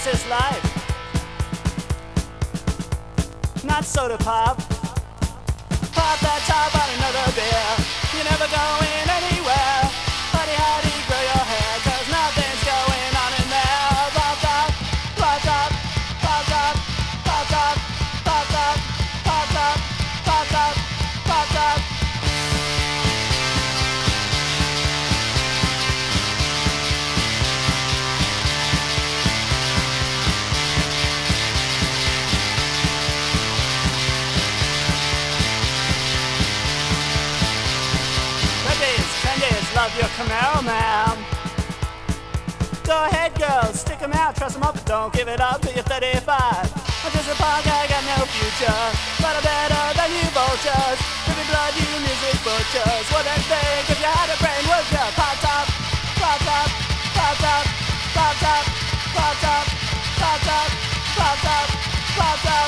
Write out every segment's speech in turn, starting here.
This is life, not soda pop. Pop that top on another beer. You're never going anywhere. Buddy, how do you grow your hair? 'Cause nothing's going on in there. Pop top, pop top, pop top, pop top, pop top, pop top, pop top, pop top. Love your Camaro, ma'am. Go ahead, girls, stick 'em out, trust 'em up, but don't give it up till you're 35. I'm just a punk, I got no future, but I'm better than you vultures. Give me blood, you music butchers. What then think if you had a brain, would you? Pop top, pop top, pop top, pop top, pop top, pop top, pop top, pop top.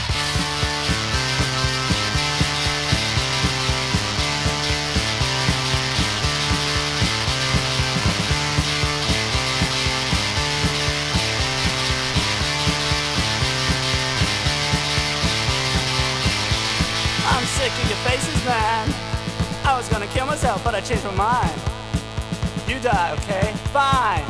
I'm sick of your faces, man. I was gonna kill myself, but I changed my mind. You die, okay? Fine.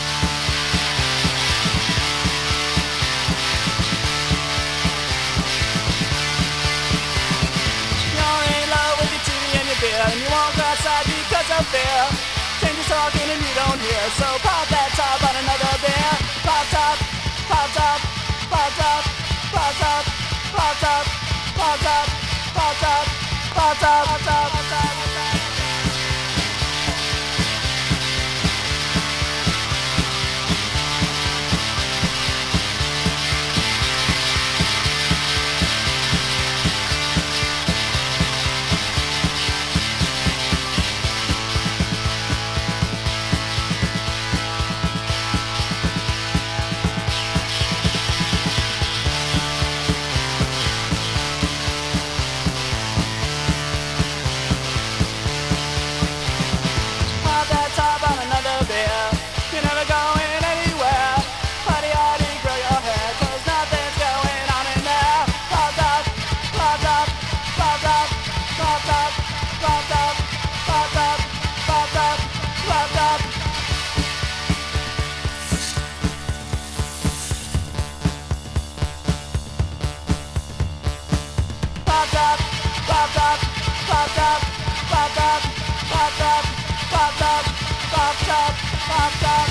You're in love with your TV and your beer, and you won't go outside because of fear. Change your talking and you don't hear, so pop that top on another beer. Pop top, pop top, pop top, pop top, pop top, pop top. Pop top, pop top, pop top, pop top. Pop top, pop top, pop top, pop top, pop top.